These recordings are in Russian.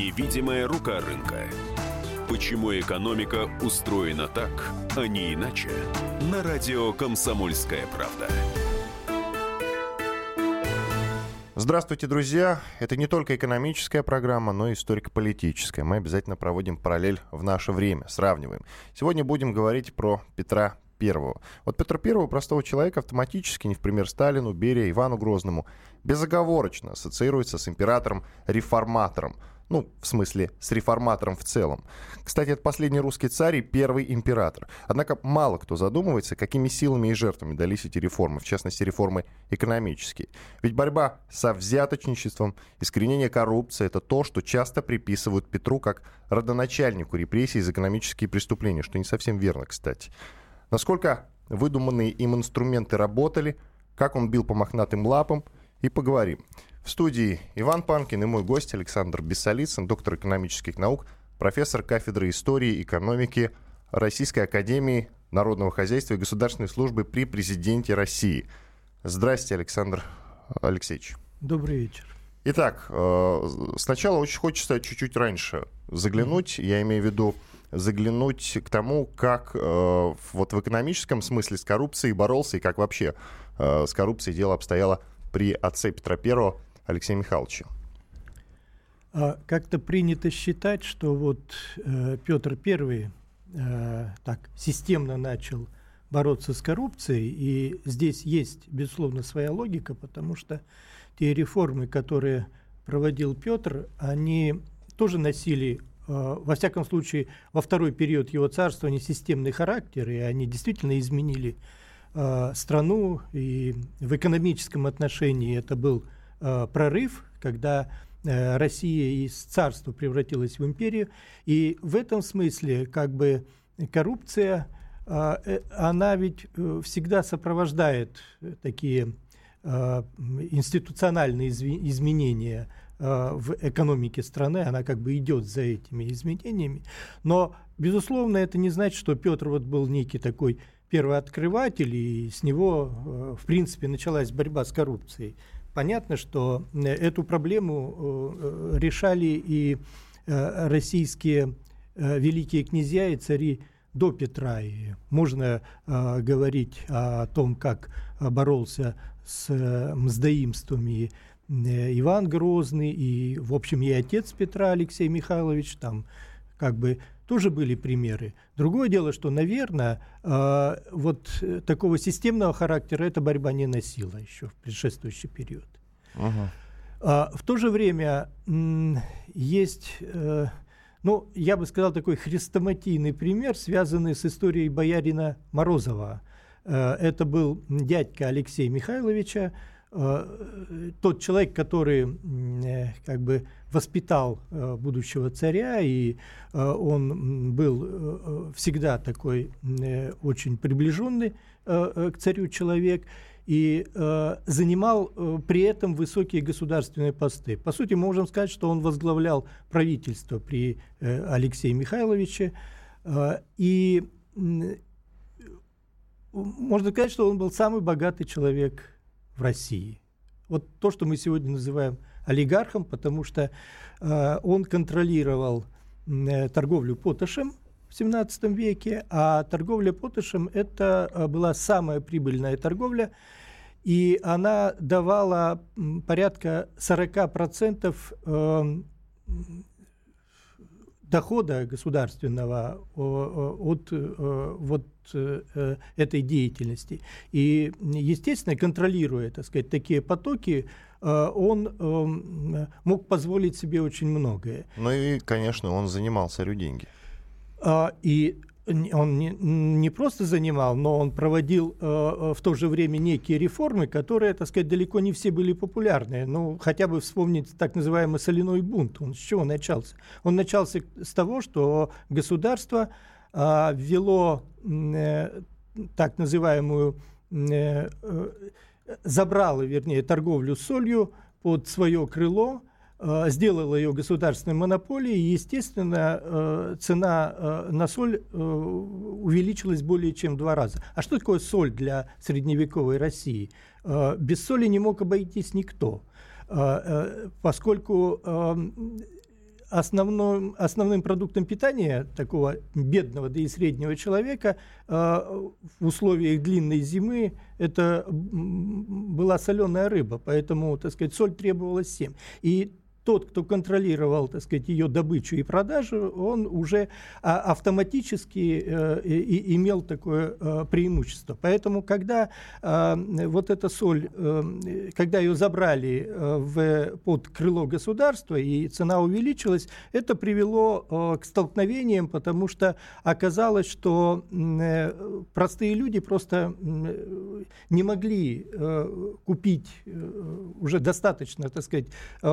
Невидимая рука рынка. Почему экономика устроена так, а не иначе? На радио «Комсомольская правда». Здравствуйте, друзья. Это не только экономическая программа, но и историко-политическая. Мы обязательно проводим параллель в наше время, сравниваем. Сегодня будем говорить про Петра Первого. Вот Петр Первого, простого человека, автоматически, не в пример Сталину, Берии, Ивану Грозному, безоговорочно ассоциируется с императором-реформатором. Ну, в смысле, с реформатором в целом. Кстати, это последний русский царь и первый император. Однако мало кто задумывается, какими силами и жертвами дались эти реформы, в частности, реформы экономические. Ведь борьба со взяточничеством, искоренение коррупции — это то, что часто приписывают Петру как родоначальнику репрессий за экономические преступления, что не совсем верно, кстати. Насколько выдуманные им инструменты работали, как он бил по мохнатым лапам, и поговорим. В студии Иван Панкин и мой гость Александр Бессолицын, доктор экономических наук, профессор кафедры истории и экономики Российской академии народного хозяйства и государственной службы при президенте России. Здравствуйте, Александр Алексеевич. Добрый вечер. Итак, сначала очень хочется чуть-чуть раньше заглянуть, я имею в виду заглянуть к тому, как вот в экономическом смысле с коррупцией боролся и как вообще с коррупцией дело обстояло при отце Петра I Алексея Михайловича. Как-то принято считать, что вот Петр I так системно начал бороться с коррупцией, и здесь есть, безусловно, своя логика, потому что те реформы, которые проводил Петр, они тоже носили, во всяком случае, во второй период его царствования системный характер, и они действительно изменили страну, и в экономическом отношении это был прорыв, когда Россия из царства превратилась в империю, и в этом смысле как бы коррупция, она ведь всегда сопровождает такие институциональные изменения в экономике страны, она как бы идет за этими изменениями, но, безусловно, это не значит, что Петр вот был некий такой первооткрыватель, и с него, в принципе, началась борьба с коррупцией. Понятно, что эту проблему решали и российские великие князья и цари до Петра. И можно говорить о том, как боролся с мздоимствами Иван Грозный, и, в общем, и отец Петра Алексей Михайлович, там как бы тоже были примеры. Другое дело, что, наверное, вот такого системного характера эта борьба не носила еще в предшествующий период. В то же время есть, ну, я бы сказал, такой хрестоматийный пример, связанный с историей боярина Морозова. Это был дядька Алексея Михайловича, тот человек, который как бы воспитал будущего царя, и он был всегда такой очень приближенный к царю человек, и занимал при этом высокие государственные посты. По сути, мы можем сказать, что он возглавлял правительство при Алексее Михайловиче, и можно сказать, что он был самый богатый человек в России. Вот то, что мы сегодня называем олигархом, потому что он контролировал торговлю поташем в XVII веке, а торговля поташем – это была самая прибыльная торговля, и она давала порядка 40% дохода государственного от вот этой деятельности. И, естественно, контролируя, так сказать, такие потоки, он мог позволить себе очень многое. Ну и, конечно, он занимал царю деньги. И он не просто занимал, но он проводил в то же время некие реформы, которые, так сказать, далеко не все были популярны. Ну, хотя бы вспомнить так называемый соляной бунт. Он с чего начался? Он начался с того, что государство ввело так называемую, забрало, вернее, торговлю солью под свое крыло, сделала ее государственной монополией, и, естественно, цена на соль увеличилась более чем в 2 раза. А что такое соль для средневековой России? Без соли не мог обойтись никто, поскольку основным продуктом питания такого бедного, да и среднего человека в условиях длинной зимы это была соленая рыба, поэтому, так сказать, соль требовалась всем. И тот, кто контролировал, так сказать, ее добычу и продажу, он уже автоматически имел такое преимущество. Поэтому, когда вот эта соль, когда ее забрали под крыло государства и цена увеличилась, это привело к столкновениям, потому что оказалось, что простые люди просто не могли купить уже достаточно, так сказать,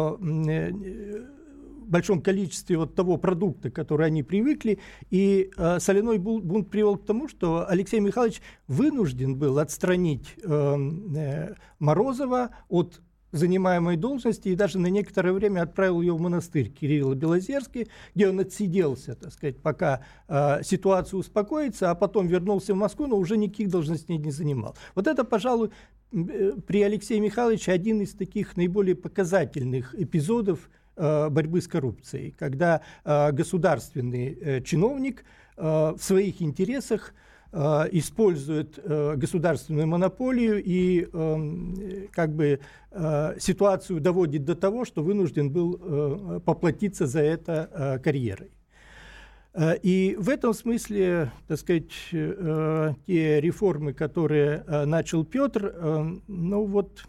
большом количестве вот того продукта, который они привыкли, и соляной бунт привел к тому, что Алексей Михайлович вынужден был отстранить Морозова от занимаемой должности и даже на некоторое время отправил ее в монастырь Кирилло-Белозерский, где он отсиделся, так сказать, пока ситуация успокоится, а потом вернулся в Москву, но уже никаких должностей не занимал. Вот это, пожалуй, при Алексее Михайловиче один из таких наиболее показательных эпизодов борьбы с коррупцией, когда государственный чиновник в своих интересах использует государственную монополию и как бы ситуацию доводит до того, что вынужден был поплатиться за это карьерой. И в этом смысле, так сказать, те реформы, которые начал Петр, ну вот,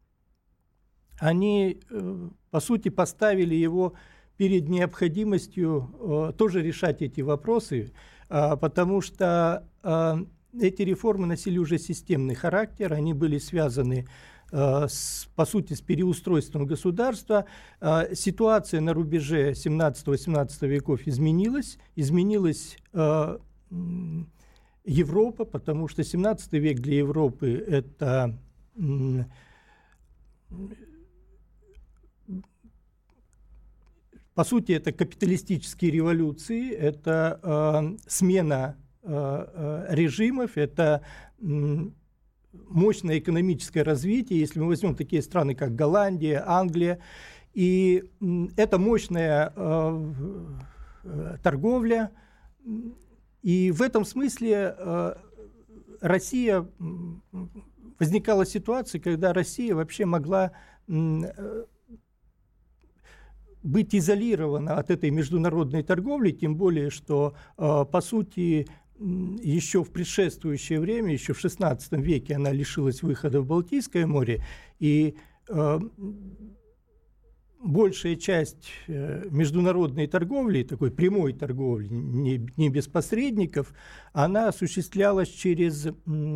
они, по сути, поставили его перед необходимостью тоже решать эти вопросы, потому что эти реформы носили уже системный характер, они были связаны по сути, с переустройством государства. Ситуация на рубеже 17-18 веков изменилась. Изменилась Европа, потому что 17 век для Европы – это по сути, это капиталистические революции, это смена режимов, это мощное экономическое развитие, если мы возьмем такие страны, как Голландия, Англия, и это мощная торговля, и в этом смысле Россия, возникала ситуация, когда Россия вообще могла быть изолирована от этой международной торговли, тем более, что, по сути, еще в предшествующее время, еще в XVI веке она лишилась выхода в Балтийское море, и большая часть международной торговли, такой прямой торговли, не без посредников, она осуществлялась через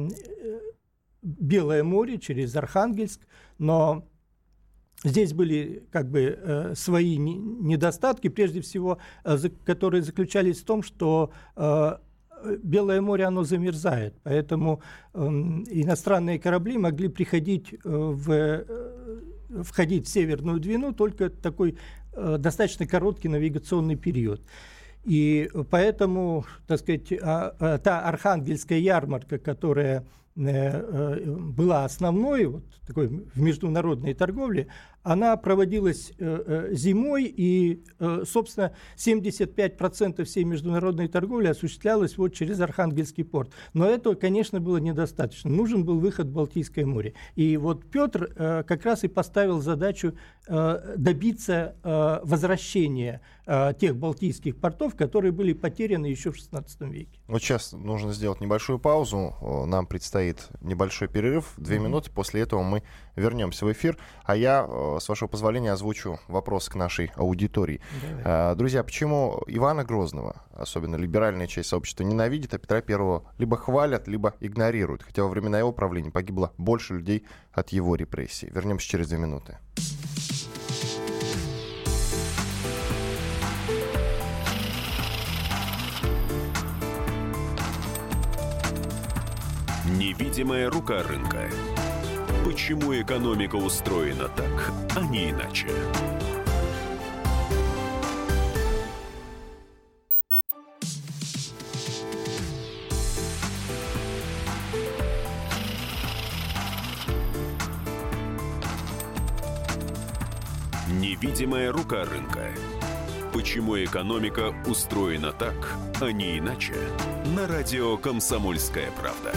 Белое море, через Архангельск, но здесь были как бы свои недостатки, прежде всего, которые заключались в том, что Белое море, оно замерзает, поэтому иностранные корабли могли входить в Северную Двину только такой достаточно короткий навигационный период. И поэтому, так сказать, та Архангельская ярмарка, которая была основной вот, такой, в международной торговле, она проводилась зимой, и, собственно, 75% всей международной торговли осуществлялась вот через Архангельский порт. Но этого, конечно, было недостаточно. Нужен был выход в Балтийское море. И вот Петр как раз и поставил задачу добиться возвращения тех балтийских портов, которые были потеряны еще в XVI веке. Вот сейчас нужно сделать небольшую паузу. Нам предстоит небольшой перерыв, 2 минуты. После этого мы вернемся в эфир. А я, с вашего позволения, озвучу вопрос к нашей аудитории. Давай. Друзья, почему Ивана Грозного, особенно либеральная часть сообщества, ненавидит, а Петра I либо хвалят, либо игнорируют? Хотя во времена его правления погибло больше людей от его репрессий. Вернемся через 2 минуты. Невидимая рука рынка. Почему экономика устроена так, а не иначе? Невидимая рука рынка. Почему экономика устроена так, а не иначе? На радио «Комсомольская правда».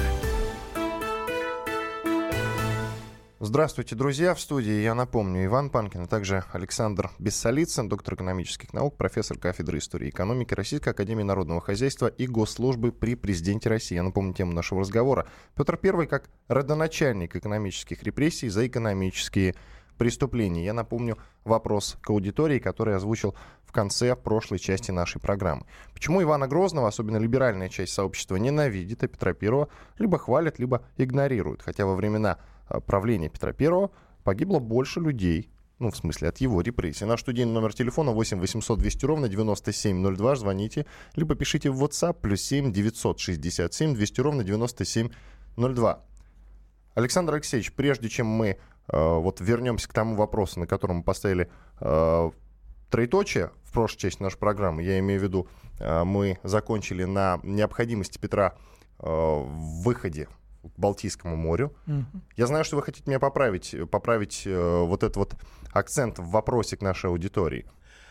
Здравствуйте, друзья. В студии, я напомню, Иван Панкин, а также Александр Бессолицын, доктор экономических наук, профессор кафедры истории и экономики Российской академии народного хозяйства и госслужбы при президенте России. Я напомню тему нашего разговора. Петр I как родоначальник экономических репрессий за экономические преступления. Я напомню вопрос к аудитории, который озвучил в конце прошлой части нашей программы. Почему Ивана Грозного, особенно либеральная часть сообщества, ненавидит, а Петра I либо хвалит, либо игнорирует? Хотя во времена правления Петра I погибло больше людей, в смысле от его репрессий. Наш студийный номер телефона 8 800 200 ровно 9702. Звоните, либо пишите в WhatsApp +7 967 200 ровно 9702. Александр Алексеевич, прежде чем мы вернемся к тому вопросу, на котором мы поставили троеточие в прошлой части нашей программы, я имею в виду, мы закончили на необходимости Петра в выходе к Балтийскому морю. Я знаю, что вы хотите меня поправить вот этот вот акцент в вопросе к нашей аудитории.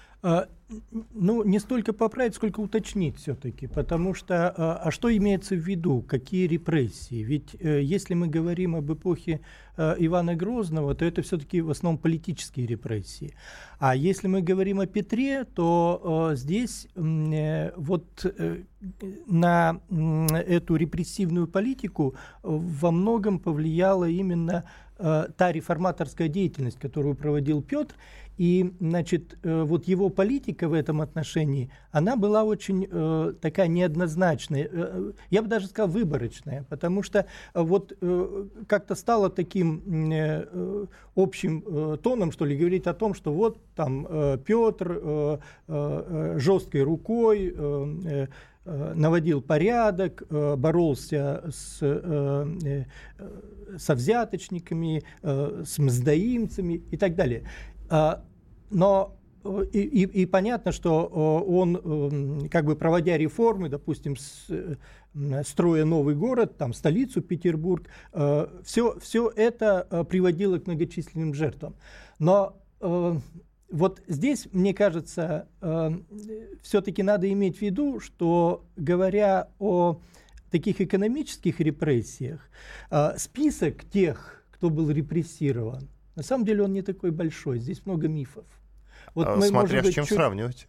Не столько поправить, сколько уточнить все-таки, потому что, а что имеется в виду, какие репрессии? Ведь если мы говорим об эпохе Ивана Грозного, то это все-таки в основном политические репрессии. А если мы говорим о Петре, то здесь на эту репрессивную политику во многом повлияла именно та реформаторская деятельность, которую проводил Петр. И, вот его политика в этом отношении, она была очень такая неоднозначная, я бы даже сказал, выборочная, потому что как-то стало таким общим тоном, что ли, говорить о том, что вот там Петр жесткой рукой наводил порядок, боролся со взяточниками, с мздоимцами и так далее. Но и понятно, что он, проводя реформы, допустим, строя новый город, там, столицу Петербург, все это приводило к многочисленным жертвам. Но вот здесь, мне кажется, все-таки надо иметь в виду, что, говоря о таких экономических репрессиях, список тех, кто был репрессирован, на самом деле он не такой большой, здесь много мифов. Смотря с чем сравнивать.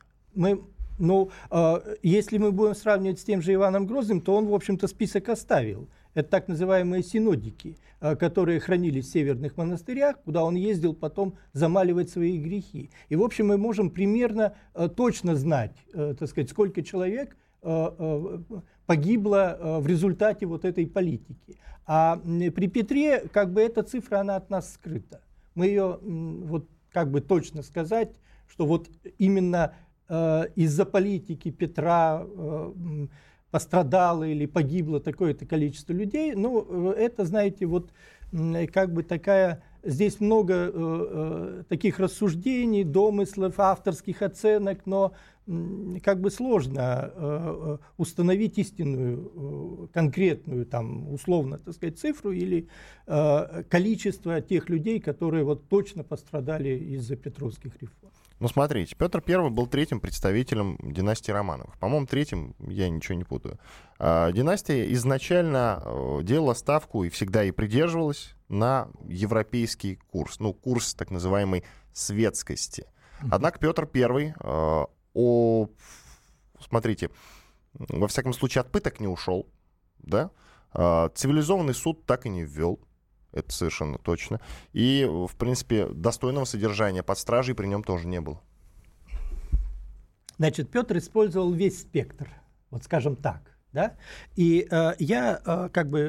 Если мы будем сравнивать с тем же Иваном Грозным, то он, в общем-то, список оставил. Это так называемые синодики, которые хранились в северных монастырях, куда он ездил потом замаливать свои грехи. И, в общем, мы можем примерно точно знать, сколько человек погибло в результате вот этой политики. А при Петре, эта цифра, она от нас скрыта. Мы ее, точно сказать, что вот именно из-за политики Петра пострадало или погибло такое-то количество людей, это, знаете, такая... Здесь много таких рассуждений, домыслов, авторских оценок, но сложно установить истинную, конкретную, условно, цифру или количество тех людей, которые точно пострадали из-за петровских реформ. Смотрите, Петр I был третьим представителем династии Романовых. По-моему, третьим, я ничего не путаю. Династия изначально делала ставку и всегда и придерживалась на европейский курс, курс так называемой светскости. Однако Петр I, смотрите, во всяком случае от пыток не ушел, да? Цивилизованный суд так и не ввел. Это совершенно точно. И, в принципе, достойного содержания под стражей при нем тоже не было. Петр использовал весь спектр, скажем так. Да? И я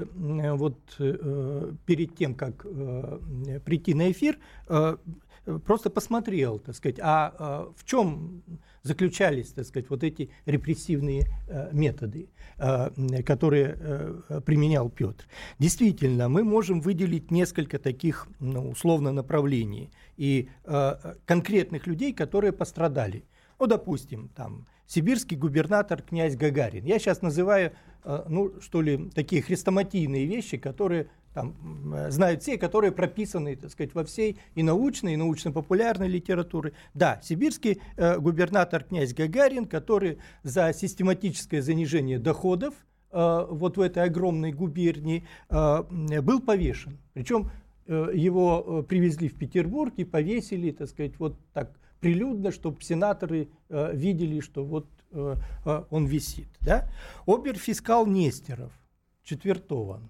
перед тем, как прийти на эфир, просто посмотрел, в чем заключались, эти репрессивные методы, которые применял Петр. Действительно, мы можем выделить несколько таких, условно, направлений и конкретных людей, которые пострадали. Допустим, сибирский губернатор князь Гагарин. Я сейчас называю, такие хрестоматийные вещи, которые там знают все, которые прописаны, так сказать, во всей и научной, и научно-популярной литературе. Да, сибирский губернатор князь Гагарин, который за систематическое занижение доходов вот в этой огромной губернии был повешен. Причем его привезли в Петербург и повесили, так сказать, вот так прилюдно, чтобы сенаторы видели, что вот он висит. Да? Обер-фискал Нестеров четвертован.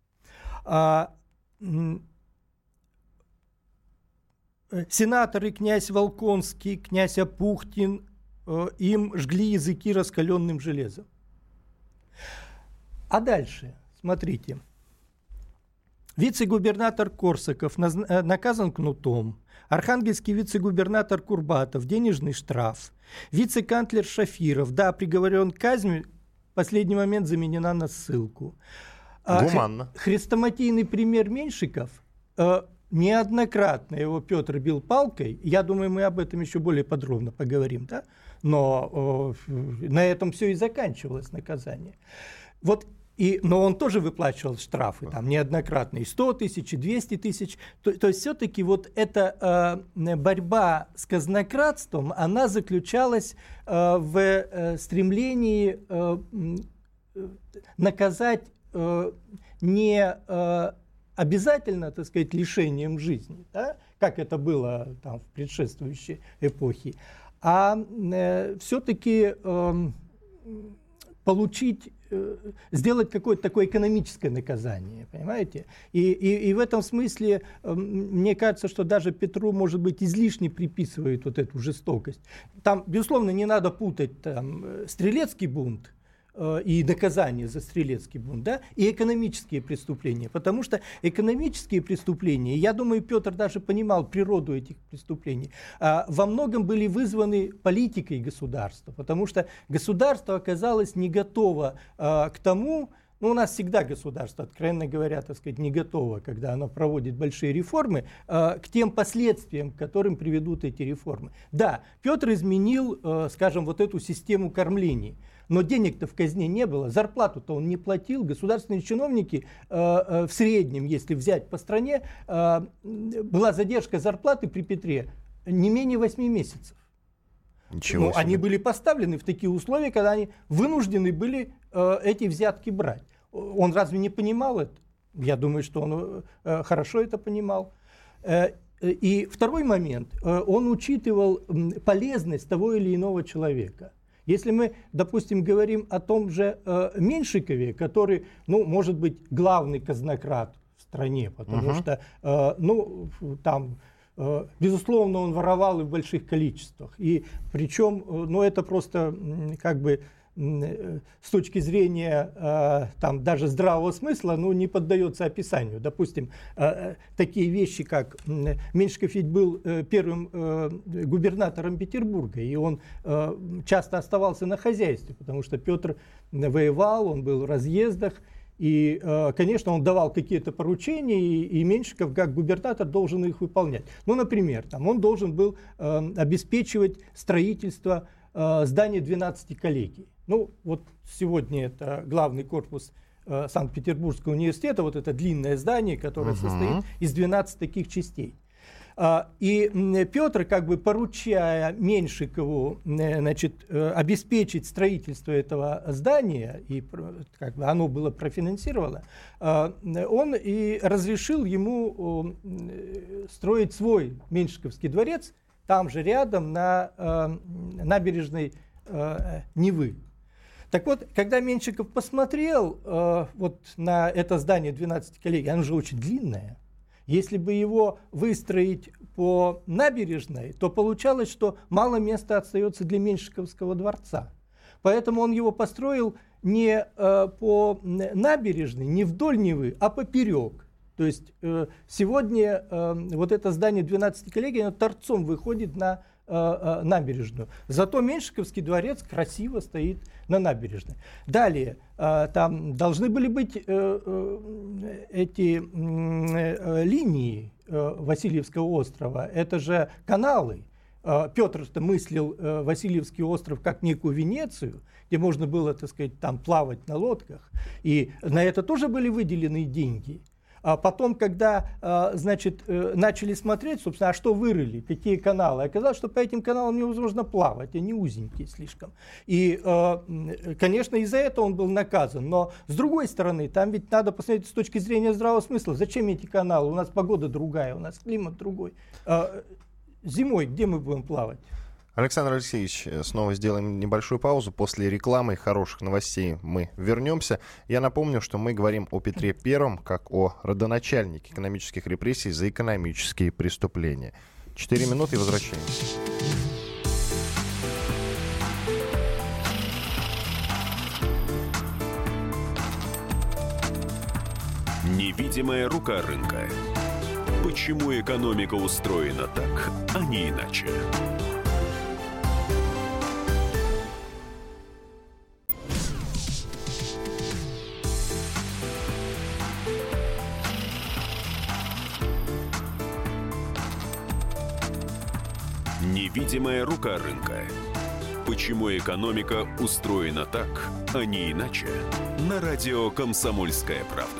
Сенаторы князь Волконский, князь Апухтин, им жгли языки раскаленным железом. А дальше, смотрите. Вице-губернатор Корсаков наказан кнутом. Архангельский вице-губернатор Курбатов, денежный штраф. Вице-канцлер Шафиров, да, приговорен к казни, в последний момент заменена на ссылку. Гуманно. Хрестоматийный пример Меньшиков, неоднократно его Петр бил палкой, я думаю, мы об этом еще более подробно поговорим, да? Но на этом все и заканчивалось наказание. Но он тоже выплачивал штрафы там, неоднократно, и 100 тысяч, и 200 тысяч. То есть все-таки вот эта борьба с казнократством, она заключалась в стремлении наказать не обязательно, так сказать, лишением жизни, да, как это было там, в предшествующей эпохе, а все-таки сделать какое-то такое экономическое наказание, понимаете? И в этом смысле мне кажется, что даже Петру, может быть, излишне приписывают вот эту жестокость. Там, безусловно, не надо путать там, стрелецкий бунт и наказание за стрелецкий бунт, да, и экономические преступления. Потому что экономические преступления, я думаю, Петр даже понимал природу этих преступлений, во многом были вызваны политикой государства, потому что государство оказалось не готово к тому, у нас всегда государство, откровенно говоря, так сказать, не готово, когда оно проводит большие реформы, к тем последствиям, к которым приведут эти реформы. Да, Петр изменил, скажем, вот эту систему кормлений. Но денег-то в казне не было, зарплату-то он не платил. Государственные чиновники в среднем, если взять по стране, была задержка зарплаты при Петре не менее 8 месяцев. Ничего себе. Они были поставлены в такие условия, когда они вынуждены были эти взятки брать. Он разве не понимал это? Я думаю, что он хорошо это понимал. И второй момент. Он учитывал полезность того или иного человека. Если мы, допустим, говорим о том же Меньшикове, который, может быть, главный казнократ в стране, потому что, безусловно, он воровал и в больших количествах. И причем, это просто как бы с точки зрения там, даже здравого смысла, не поддается описанию. Допустим, такие вещи, как Меньшиков ведь был первым губернатором Петербурга, и он часто оставался на хозяйстве, потому что Петр воевал, он был в разъездах, и, конечно, он давал какие-то поручения, и Меньшиков, как губернатор, должен их выполнять. Например, он должен был обеспечивать строительство здания 12 коллегий. Вот сегодня это главный корпус Санкт-Петербургского университета, вот это длинное здание, которое состоит из 12 таких частей. И Петр, как бы поручая Меньшикову, обеспечить строительство этого здания, и как бы оно было профинансировано, он и разрешил ему строить свой Меньшиковский дворец, там же рядом, на набережной Невы. Так вот, когда Меньшиков посмотрел вот на это здание 12 коллегий, оно же очень длинное. Если бы его выстроить по набережной, то получалось, что мало места остается для Меньшиковского дворца. Поэтому он его построил не по набережной, не вдоль Невы, а поперек. То есть сегодня вот это здание 12 коллегий, оно торцом выходит на набережную. Зато Меньшиковский дворец красиво стоит на набережной. Далее, там должны были быть эти линии Васильевского острова. Это же каналы. Петр-то мыслил Васильевский остров как некую Венецию, где можно было, так сказать, там плавать на лодках, и на это тоже были выделены деньги. А потом, когда, значит, начали смотреть, собственно, а что вырыли, какие каналы, оказалось, что по этим каналам невозможно плавать, они узенькие слишком. И, конечно, из-за этого он был наказан. Но, с другой стороны, там ведь надо посмотреть с точки зрения здравого смысла. Зачем эти каналы? У нас погода другая, у нас климат другой. Зимой где мы будем плавать? Александр Алексеевич, снова сделаем небольшую паузу. После рекламы и хороших новостей мы вернемся. Я напомню, что мы говорим о Петре I как о родоначальнике экономических репрессий за экономические преступления. 4 минуты и возвращаемся. Невидимая рука рынка. Почему экономика устроена так, а не иначе? Невидимая рука рынка. Почему экономика устроена так, а не иначе? На радио «Комсомольская правда».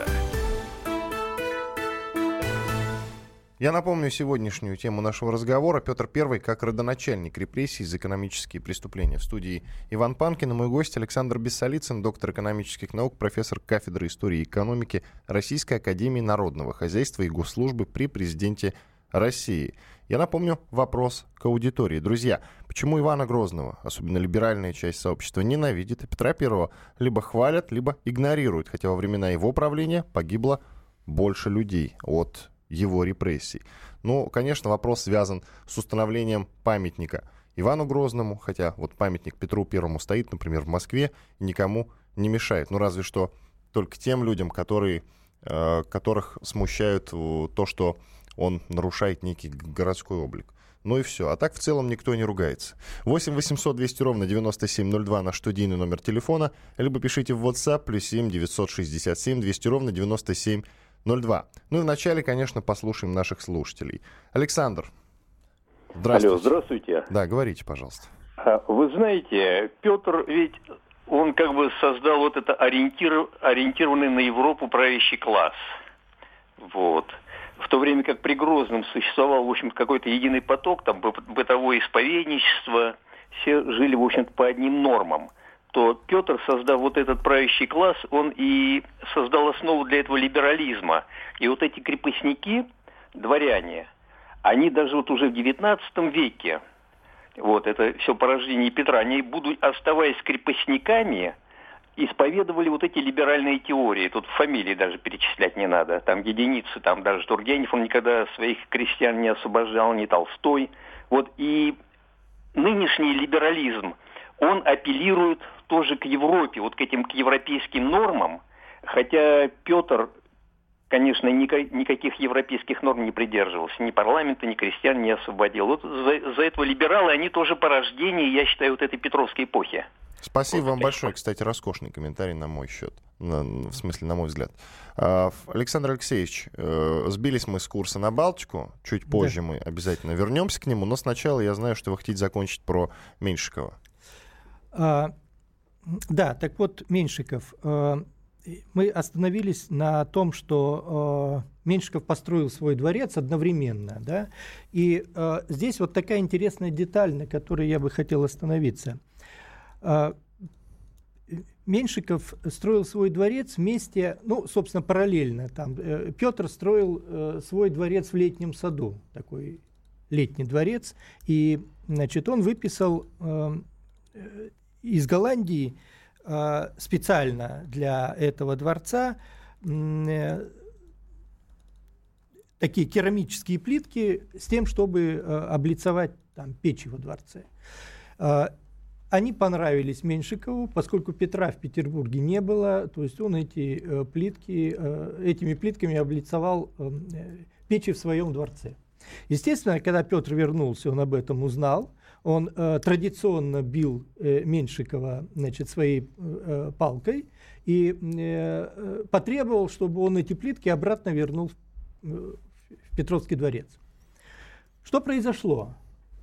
Я напомню сегодняшнюю тему нашего разговора. Петр I как родоначальник репрессий за экономические преступления. В студии Иван Панкин и мой гость Александр Бессолицын, доктор экономических наук, профессор кафедры истории и экономики Российской академии народного хозяйства и госслужбы при президенте России. Я напомню вопрос к аудитории. Друзья, почему Ивана Грозного, особенно либеральная часть сообщества, ненавидит, а Петра I либо хвалят, либо игнорируют, хотя во времена его правления погибло больше людей от его репрессий? Ну, конечно, вопрос связан с установлением памятника Ивану Грозному, хотя вот памятник Петру Первому стоит, например, в Москве, и никому не мешает. Ну, разве что только тем людям, которых смущает то, что он нарушает некий городской облик. Ну и все. А так в целом никто не ругается. 8 800 200 ровно 9702 наш студийный номер телефона. Либо пишите в WhatsApp +7 967 200 ровно 9702. Ну и вначале, конечно, послушаем наших слушателей. Александр, здравствуйте. Алло, здравствуйте. Да, говорите, пожалуйста. Вы знаете, Петр ведь, он как бы создал вот это ориентированный на Европу правящий класс. Вот. В то время как при Грозном существовал, в общем, какой-то единый поток, там бытовое исповедничество, все жили, в общем-то, по одним нормам, то Петр, создав вот этот правящий класс, он и создал основу для этого либерализма. И вот эти крепостники, дворяне, они даже вот уже в XIX веке, вот это все порождение Петра, они, оставаясь крепостниками, исповедовали вот эти либеральные теории. Тут фамилии даже перечислять не надо. Там единицы, там даже Тургенев, он никогда своих крестьян не освобождал, не Толстой. Вот и нынешний либерализм, он апеллирует тоже к Европе, вот к этим к европейским нормам, хотя Петр, конечно, никаких европейских норм не придерживался, ни парламента, ни крестьян не освободил. Вот за этого либералы, они тоже порождение, я считаю, вот этой Петровской эпохи. Спасибо вам большое. Кстати, роскошный комментарий на мой счет. В смысле, на мой взгляд. Александр Алексеевич, сбились мы с курса на Балтику. Чуть позже мы обязательно вернемся к нему. Но сначала я знаю, что вы хотите закончить про Меньшикова. Да, так вот, Меньшиков. Мы остановились на том, что Меньшиков построил свой дворец одновременно. Да? И здесь вот такая интересная деталь, на которой я бы хотел остановиться. Меньшиков строил свой дворец вместе, ну, собственно, параллельно. Там Петр строил свой дворец в Летнем саду, такой летний дворец. И, значит, он выписал из Голландии специально для этого дворца такие керамические плитки с тем, чтобы облицовать там печь во дворце. Они понравились Меньшикову, поскольку Петра в Петербурге не было, то есть он этими плитками облицовал печи в своем дворце. Естественно, когда Петр вернулся, он об этом узнал. Он традиционно бил Меньшикова, значит, своей палкой и потребовал, чтобы он эти плитки обратно вернул в Петровский дворец. Что произошло?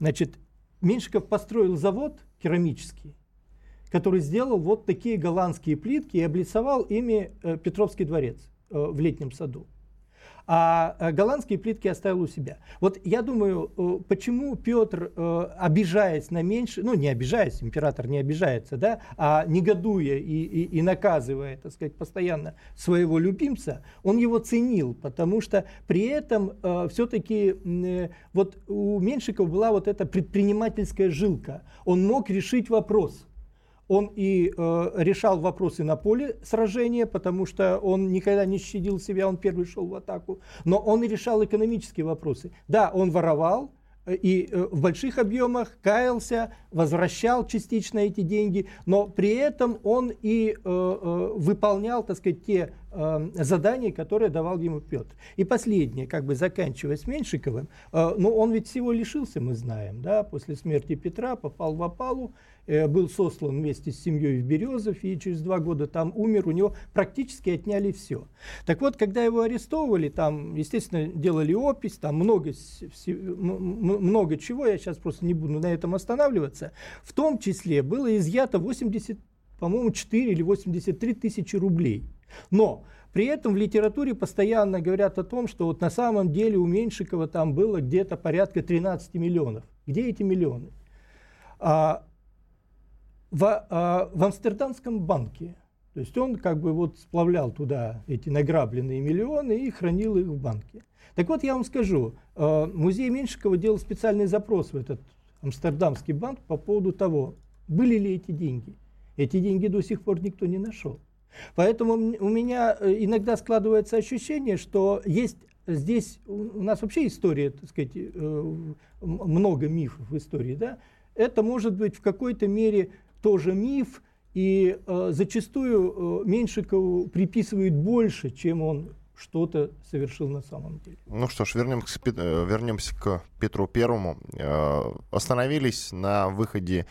Значит, Меньшиков построил завод керамический, который сделал вот такие голландские плитки и облицовал ими Петровский дворец в Летнем саду. А голландские плитки оставил у себя. Вот я думаю, почему Петр, обижаясь на Меньшикова, ну не обижаясь, император не обижается, да, а негодуя и наказывая, так сказать, постоянно своего любимца, он его ценил, потому что при этом все-таки вот у Меньшикова была вот эта предпринимательская жилка. Он мог решить вопрос. Он и решал вопросы на поле сражения, потому что он никогда не щадил себя, он первый шел в атаку. Но он и решал экономические вопросы. Да, он воровал и в больших объемах, каялся, возвращал частично эти деньги, но при этом он и выполнял, так сказать, те задания, которые давал ему Петр. И последнее, как бы заканчивая с Меньшиковым, ну он ведь всего лишился, мы знаем, да, после смерти Петра попал в опалу, был сослан вместе с семьей в Березов и через 2 года там умер, у него практически отняли все. Так вот, когда его арестовывали, там, естественно, делали опись, там много чего, я сейчас просто не буду на этом останавливаться, в том числе было изъято 80, по-моему, 4 или 83 тысячи рублей. Но при этом в литературе постоянно говорят о том, что вот на самом деле у Меньшикова там было где-то порядка 13 миллионов. Где эти миллионы? В Амстердамском банке. То есть он как бы вот сплавлял туда эти награбленные миллионы и хранил их в банке. Так вот я вам скажу, музей Меньшикова делал специальный запрос в этот Амстердамский банк по поводу того, были ли эти деньги. Эти деньги до сих пор никто не нашел. Поэтому у меня иногда складывается ощущение, что есть здесь, у нас вообще история, так сказать, много мифов в истории, да? Это может быть в какой-то мере тоже миф, и зачастую Меньшикову приписывают больше, чем он что-то совершил на самом деле. Ну что ж, вернемся к Петру Первому. Остановились на выходе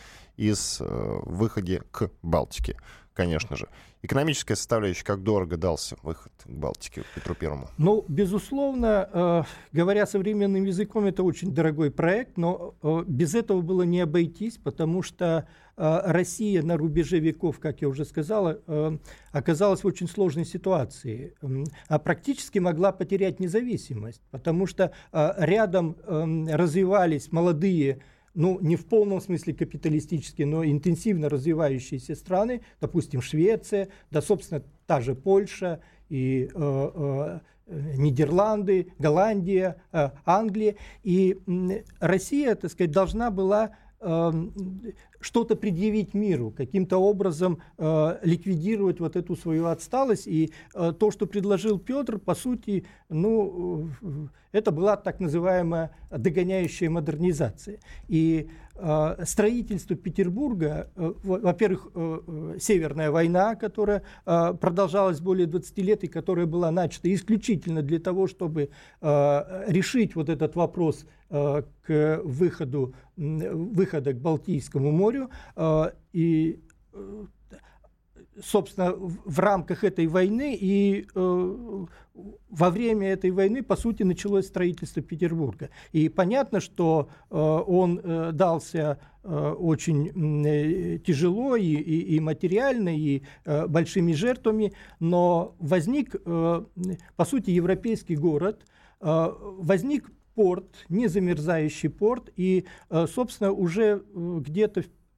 к Балтике, конечно же. Экономическая составляющая, как дорого дался выход к Балтике Петру Первому? Ну, безусловно, говоря современным языком, это очень дорогой проект, но без этого было не обойтись, потому что Россия на рубеже веков, как я уже сказала, оказалась в очень сложной ситуации, а практически могла потерять независимость, потому что рядом развивались молодые, ну, не в полном смысле капиталистические, но интенсивно развивающиеся страны, допустим, Швеция, да, собственно, та же Польша и Нидерланды, Голландия, Англия. И Россия, так сказать, должна была что-то предъявить миру, каким-то образом ликвидировать вот эту свою отсталость. И то, что предложил Петр, по сути, ну, это была так называемая догоняющая модернизация. И строительство Петербурга, во-первых, Северная война, которая продолжалась более 20 лет и которая была начата исключительно для того, чтобы решить вот этот вопрос к выхода к Балтийскому морю. И, собственно, в рамках этой войны и во время этой войны, по сути, началось строительство Петербурга. И понятно, что он дался очень тяжело и материально, и большими жертвами, но возник, по сути, европейский город, возник порт, незамерзающий порт, и, собственно, уже где-то к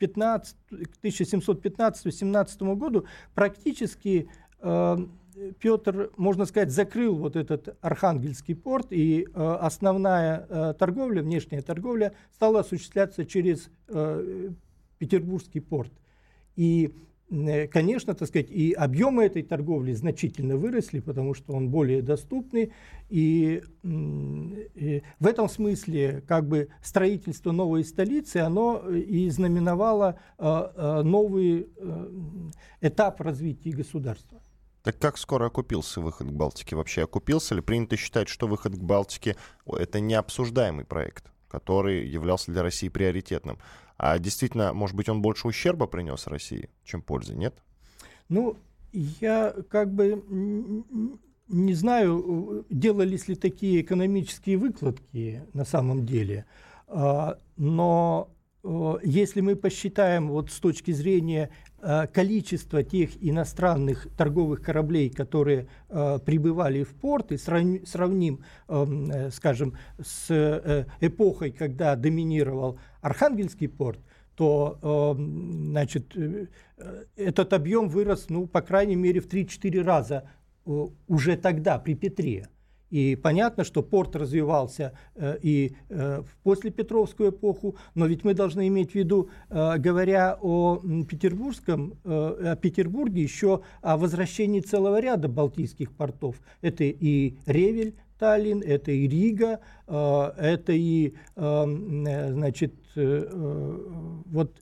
1715-17 году практически Петр, можно сказать, закрыл вот этот Архангельский порт, и основная торговля, внешняя торговля стала осуществляться через Петербургский порт. И, конечно, так сказать, и объемы этой торговли значительно выросли, потому что он более доступный, и в этом смысле как бы строительство новой столицы, оно и знаменовало новый этап развития государства. Так как скоро окупился выход к Балтике? Вообще окупился ли? Принято считать, что выход к Балтике — это необсуждаемый проект, который являлся для России приоритетным. А действительно, может быть, он больше ущерба принес России, чем пользы, нет? Ну, я как бы не знаю, делались ли такие экономические выкладки на самом деле. Но если мы посчитаем вот с точки зрения количества тех иностранных торговых кораблей, которые прибывали в порт, и сравним, скажем, с эпохой, когда доминировал Архангельский порт, то значит, этот объем вырос, ну, по крайней мере, в 3-4 раза уже тогда, при Петре. И понятно, что порт развивался и в послепетровскую эпоху, но ведь мы должны иметь в виду, говоря о Петербурге, еще о возвращении целого ряда балтийских портов. Это и Ревель, Таллин, это и Рига, это и, значит, вот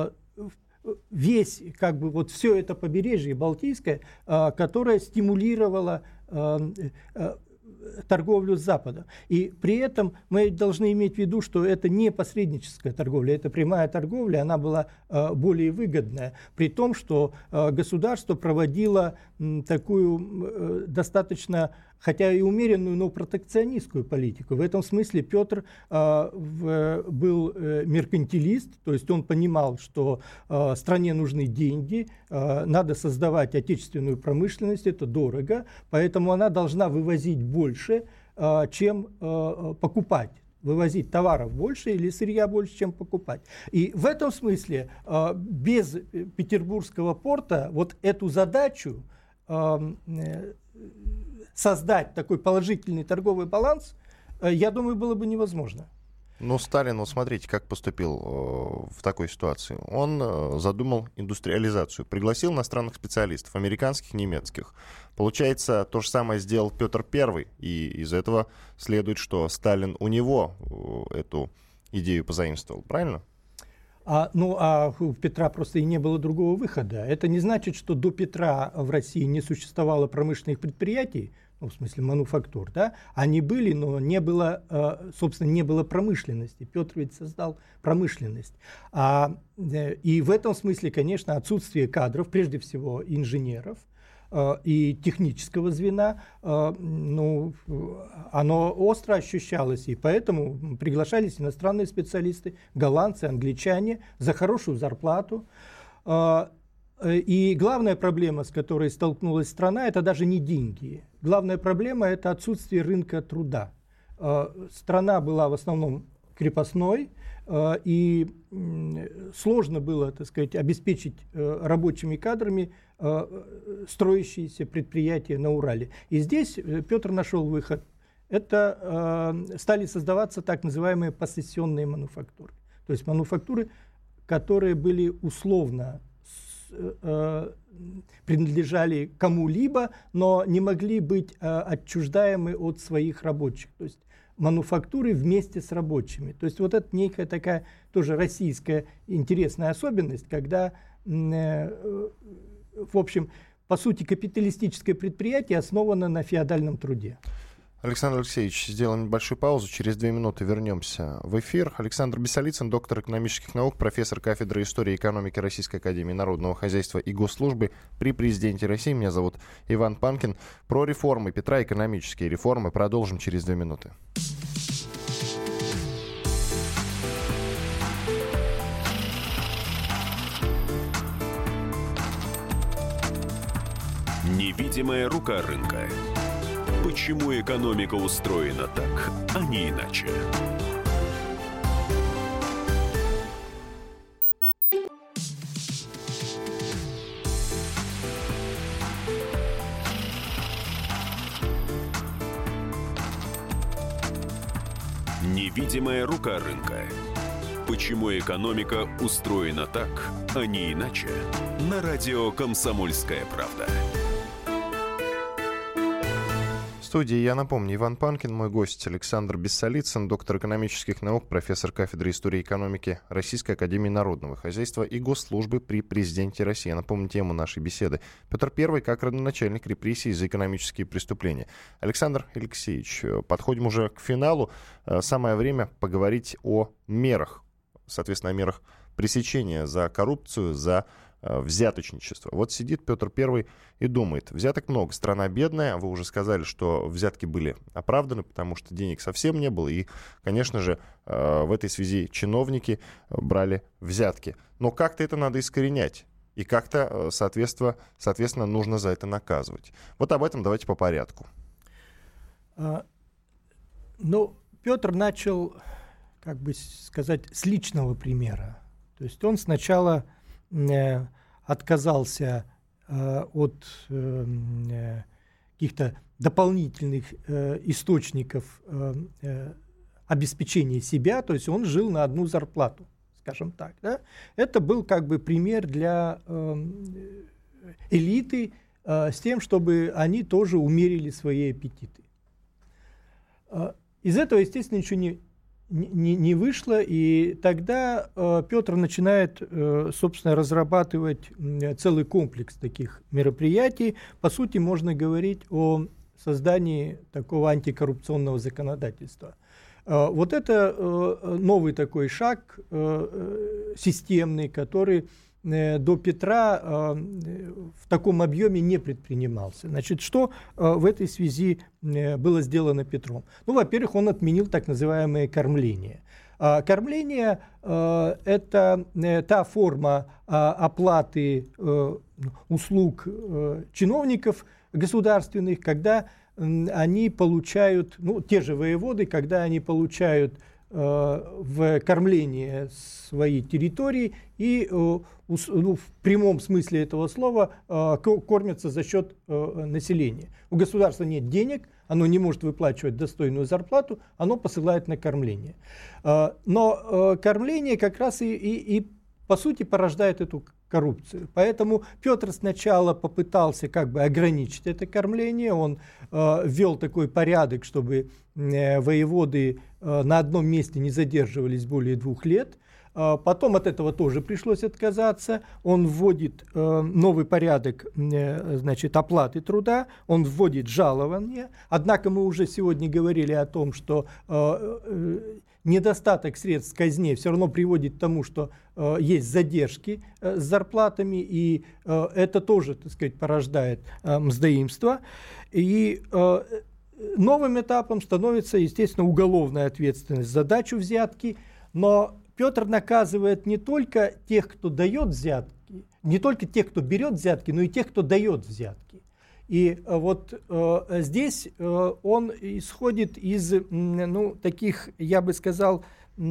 весь, как бы, вот все это побережье Балтийское, которое стимулировало торговлю с Западом. И при этом мы должны иметь в виду, что это не посредническая торговля, это прямая торговля, она была более выгодная, при том, что государство проводило такую достаточно, хотя и умеренную, но протекционистскую политику. В этом смысле Петр был меркантилист, то есть он понимал, что стране нужны деньги, надо создавать отечественную промышленность, это дорого, поэтому она должна вывозить больше, чем покупать. Вывозить товаров больше или сырья больше, чем покупать. И в этом смысле без Петербургского порта вот эту задачу создать такой положительный торговый баланс, я думаю, было бы невозможно. Ну, Сталин, вот смотрите, как поступил в такой ситуации. Он задумал индустриализацию, пригласил иностранных специалистов, американских, немецких. Получается, то же самое сделал Петр I, и из этого следует, что Сталин у него эту идею позаимствовал, правильно? У Петра просто и не было другого выхода. Это не значит, что до Петра в России не существовало промышленных предприятий, ну, в смысле мануфактур, да? Они были, но не было, собственно, не было промышленности. Петр ведь создал промышленность. И в этом смысле, конечно, отсутствие кадров, прежде всего инженеров, и технического звена, ну, оно остро ощущалось, и поэтому приглашались иностранные специалисты, голландцы, англичане, за хорошую зарплату. И главная проблема, с которой столкнулась страна, это даже не деньги. Главная проблема – это отсутствие рынка труда. Страна была в основном крепостной, и сложно было, так сказать, обеспечить рабочими кадрами строящиеся предприятия на Урале. И здесь Петр нашел выход. Это стали создаваться так называемые посессионные мануфактуры. То есть мануфактуры, которые были условно принадлежали кому-либо, но не могли быть отчуждаемы от своих рабочих. То есть мануфактуры вместе с рабочими. То есть вот это некая такая тоже российская интересная особенность, когда, в общем, по сути, капиталистическое предприятие основано на феодальном труде. Александр Алексеевич, сделаем небольшую паузу. Через 2 минуты вернемся в эфир. Александр Бессолицын, доктор экономических наук, профессор кафедры истории и экономики Российской академии народного хозяйства и госслужбы при президенте России. Меня зовут Иван Панкин. Про реформы Петра, экономические реформы, продолжим через 2 минуты. Невидимая рука рынка. Почему экономика устроена так, а не иначе? Невидимая рука рынка. Почему экономика устроена так, а не иначе? На радио «Комсомольская правда». В студии, я напомню, Иван Панкин, мой гость Александр Бессолицын, доктор экономических наук, профессор кафедры истории и экономики Российской академии народного хозяйства и госслужбы при президенте России. Я напомню тему нашей беседы. Петр I как родоначальник репрессий за экономические преступления. Александр Алексеевич, подходим уже к финалу. Самое время поговорить о мерах, соответственно, о мерах пресечения за коррупцию, за взяточничества. Вот сидит Петр I и думает, взяток много, страна бедная, вы уже сказали, что взятки были оправданы, потому что денег совсем не было, и, конечно же, в этой связи чиновники брали взятки. Но как-то это надо искоренять, и как-то, соответственно, нужно за это наказывать. Вот об этом давайте по порядку. Ну, Петр начал, как бы сказать, с личного примера. То есть он сначала отказался от каких-то дополнительных источников обеспечения себя, то есть он жил на одну зарплату, скажем так. Да? Это был как бы пример для элиты с тем, чтобы они тоже умерили свои аппетиты. Из этого, естественно, ничего не вышло, и тогда Петр начинает, собственно, разрабатывать целый комплекс таких мероприятий. По сути, можно говорить о создании такого антикоррупционного законодательства. Вот это новый такой шаг, системный, который до Петра в таком объеме не предпринимался. Значит, что в этой связи было сделано Петром? Ну, во-первых, он отменил так называемое кормление. Кормление – это та форма оплаты услуг чиновников государственных, когда они получают, ну, те же воеводы, когда они получают в кормление свои территории и в прямом смысле этого слова кормятся за счет населения. У государства нет денег, оно не может выплачивать достойную зарплату, оно посылает на кормление. Но кормление как раз и по сути порождает эту коррупцию. Поэтому Петр сначала попытался как бы ограничить это кормление, он ввел такой порядок, чтобы воеводы на одном месте не задерживались более 2 лет. Потом от этого тоже пришлось отказаться. Он вводит новый порядок, значит, оплаты труда, он вводит жалование. Однако мы уже сегодня говорили о том, что недостаток средств в казне все равно приводит к тому, что есть задержки с зарплатами, и это тоже, так сказать, порождает мздоимство. И новым этапом становится, естественно, уголовная ответственность за дачу взятки, но Петр наказывает не только тех, кто дает взятки, не только тех, кто берет взятки, но и тех, кто дает взятки. И вот здесь он исходит из таких, я бы сказал,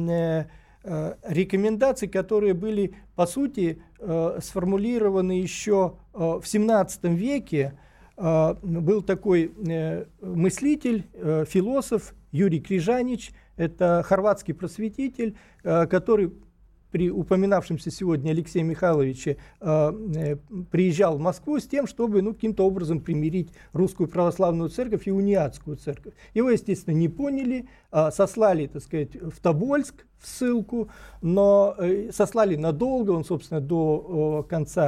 рекомендаций, которые были, по сути, сформулированы еще в XVII веке. Был такой мыслитель, философ Юрий Крижанич, это хорватский просветитель, который при упоминавшемся сегодня Алексее Михайловиче приезжал в Москву с тем, чтобы каким-то образом примирить русскую православную церковь и униатскую церковь. Его, естественно, не поняли, сослали, так сказать, в Тобольск в ссылку, но сослали надолго, он, собственно, до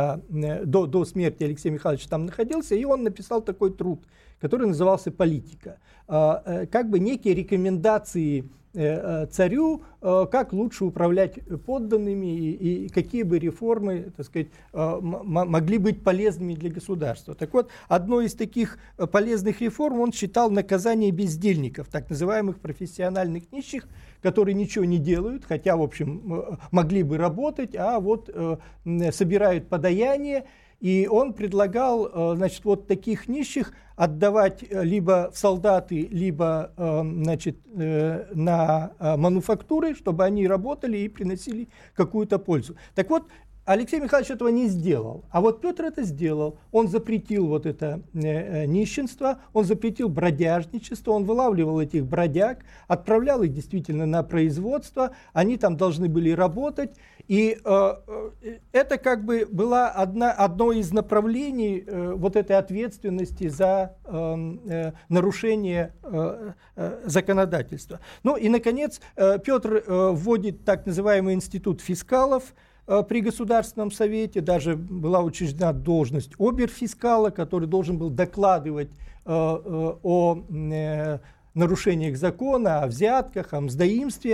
смерти Алексея Михайловича там находился, и он написал такой труд, который назывался «Политика». Как бы некие рекомендации царю, как лучше управлять подданными и какие бы реформы, так сказать, могли быть полезными для государства. Так вот, одной из таких полезных реформ он считал наказание бездельников, так называемых профессиональных нищих, которые ничего не делают, хотя, в общем, могли бы работать, а вот собирают подаяние. И он предлагал, значит, вот таких нищих отдавать либо в солдаты, либо, значит, на мануфактуры, чтобы они работали и приносили какую-то пользу. Так вот, Алексей Михайлович этого не сделал, а вот Петр это сделал. Он запретил вот это нищенство, он запретил бродяжничество, он вылавливал этих бродяг, отправлял их действительно на производство, они там должны были работать. И это как бы было одно из направлений вот этой ответственности за нарушение законодательства. Ну и, наконец, Петр вводит так называемый институт фискалов при Государственном совете. Даже была учреждена должность оберфискала, который должен был докладывать о нарушениях закона, о взятках, о мздоимстве.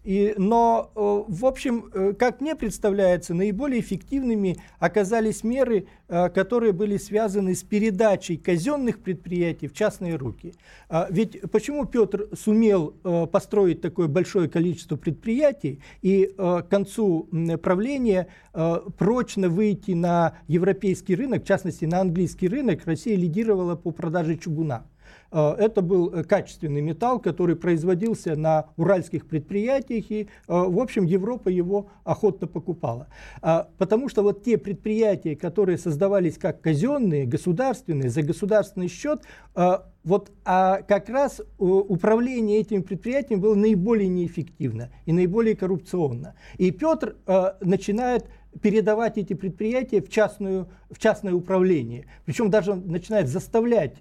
Но, в общем, как мне представляется, наиболее эффективными оказались меры, которые были связаны с передачей казенных предприятий в частные руки. Ведь почему Петр сумел построить такое большое количество предприятий и к концу правления прочно выйти на европейский рынок, в частности на английский рынок? Россия лидировала по продаже чугуна. Это был качественный металл, который производился на уральских предприятиях, и, в общем, Европа его охотно покупала. Потому что вот те предприятия, которые создавались как казенные, государственные, за государственный счет, как раз управление этими предприятиями было наиболее неэффективно и наиболее коррупционно. И Петр начинает передавать эти предприятия в частное управление. Причем даже начинает заставлять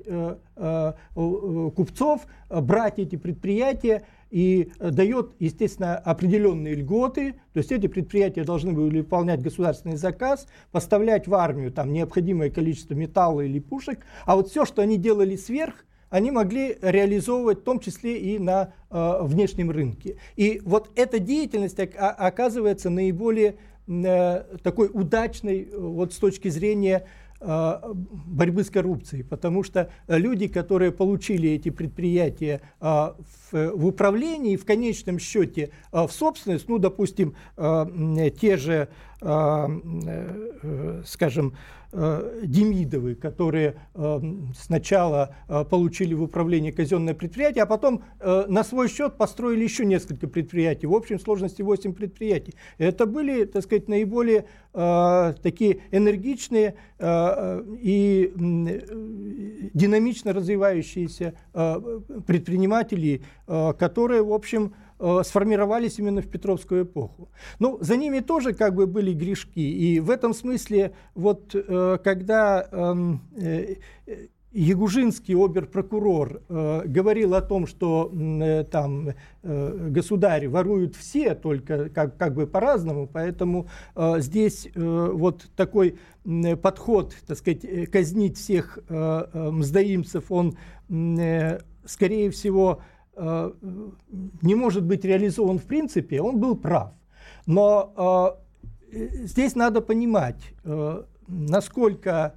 купцов брать эти предприятия и дает, естественно, определенные льготы. То есть эти предприятия должны были выполнять государственный заказ, поставлять в армию там необходимое количество металла или пушек. А вот все, что они делали сверх, они могли реализовывать в том числе и на внешнем рынке. И вот эта деятельность оказывается наиболее такой удачной вот с точки зрения борьбы с коррупцией, потому что люди, которые получили эти предприятия в управлении, в конечном счете в собственность, ну, допустим, те же, скажем, Демидовы, которые сначала получили в управление казенное предприятие, а потом на свой счет построили еще несколько предприятий, в общей сложности 8 предприятий. Это были, так сказать, наиболее такие энергичные и динамично развивающиеся предприниматели, которые, в общем, сформировались именно в Петровскую эпоху. Ну, за ними тоже как бы были грешки. И в этом смысле, вот когда Ягужинский обер-прокурор говорил о том, что там государи воруют все, только как бы по-разному, поэтому здесь вот такой подход, так сказать, казнить всех мздоимцев, он, скорее всего, не может быть реализован в принципе, он был прав. Но здесь надо понимать, насколько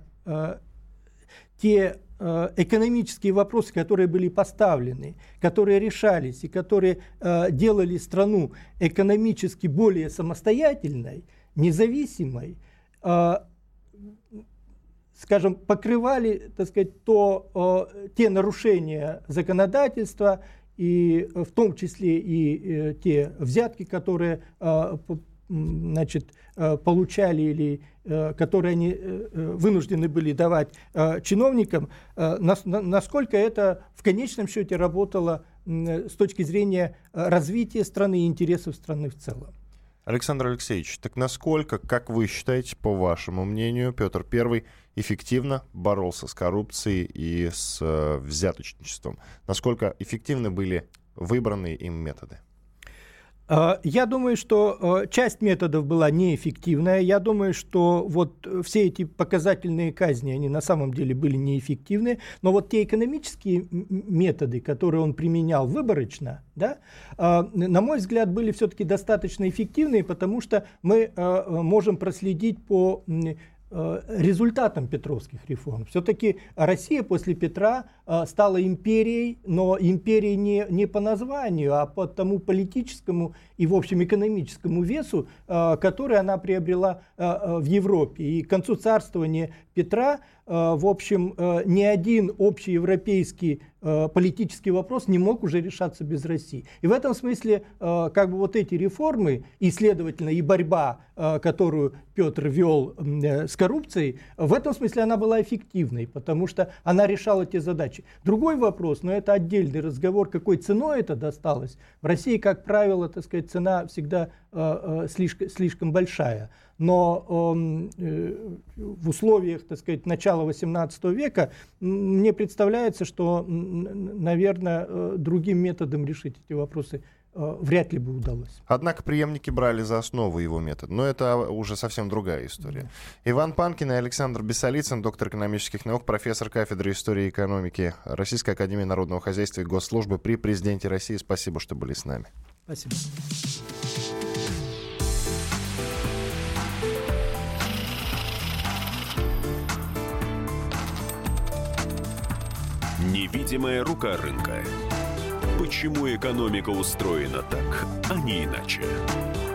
те экономические вопросы, которые были поставлены, которые решались и которые делали страну экономически более самостоятельной, независимой, скажем, покрывали, так сказать, те нарушения законодательства, и в том числе и те взятки, которые значит, получали или которые они вынуждены были давать чиновникам, насколько это в конечном счете работало с точки зрения развития страны и интересов страны в целом. Александр Алексеевич, так насколько, как вы считаете, по вашему мнению, Петр I эффективно боролся с коррупцией и с взяточничеством? Насколько эффективны были выбранные им методы? Я думаю, что часть методов была неэффективная. Я думаю, что вот все эти показательные казни, они на самом деле были неэффективны. Но вот те экономические методы, которые он применял выборочно, да, на мой взгляд, были все-таки достаточно эффективные, потому что мы можем проследить по результатом петровских реформ. Все-таки Россия после Петра стала империей, но империей не по названию, а по тому политическому и, в общем, экономическому весу, который она приобрела в Европе. И к концу царствования Петра, в общем, ни один общеевропейский политический вопрос не мог уже решаться без России. И в этом смысле как бы вот эти реформы и, следовательно, и борьба, которую Петр вел с коррупцией, в этом смысле она была эффективной, потому что она решала те задачи. Другой вопрос, но это отдельный разговор, какой ценой это досталось. В России, как правило, так сказать, цена всегда слишком большая. Но в условиях, так сказать, начала XVIII века мне представляется, что, наверное, другим методом решить эти вопросы вряд ли бы удалось. Однако преемники брали за основу его метод. Но это уже совсем другая история. Иван Панкин и Александр Бессолицын, доктор экономических наук, профессор кафедры истории и экономики Российской академии народного хозяйства и госслужбы при президенте России. Спасибо, что были с нами. Спасибо. Невидимая рука рынка. Почему экономика устроена так, а не иначе?